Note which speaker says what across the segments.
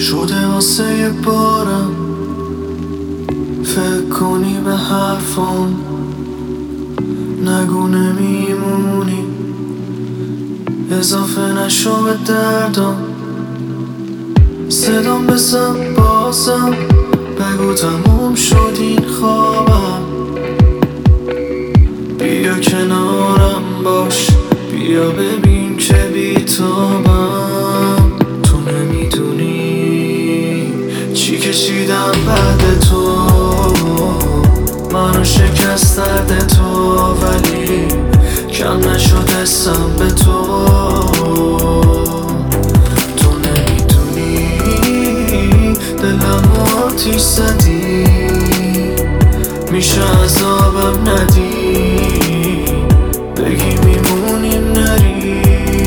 Speaker 1: شده واسه یه بارم فکر کنی به حرفام، نگو نمیمونی، اضافه نشو به دردم. صدام بزن بازم، بگو تموم شد این خوابم. بیا کنارم باش، بیا ببین که بیتابم. تو نمیدونی چی کشیدم بعد تو، منو شکست درد تو، ولی کم نشد حسم به تو. تو نمیدونی دلم آتیش زدی، میشه عذابم ندی، بگی میمونیم نری.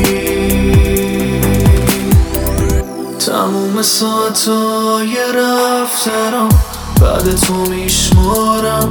Speaker 1: تموم ساعتای رفتنم بعد تو میشمارم،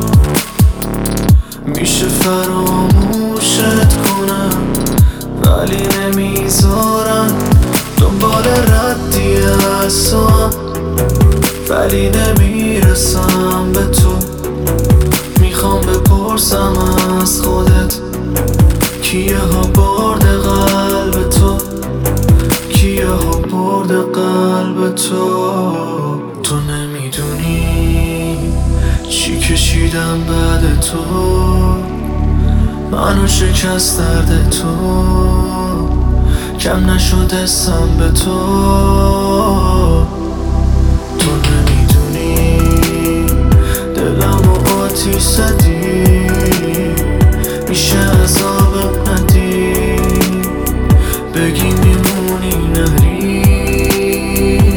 Speaker 1: میشه فراموشت کنم ولی نمیذارم. دنبال ردی از تو هم ولی نمیرسم به تو. میخوام بپرسم از خودت کیه ها برده قلب تو، کیه ها برده قلب تو. تو نمیدونی چی کشیدم بعد تو، منو شکست درد تو، کم نشد حسم به تو. تو نمیدونی دلمو آتیش زدی، میشه عذابم ندی، بگی میمونی نری.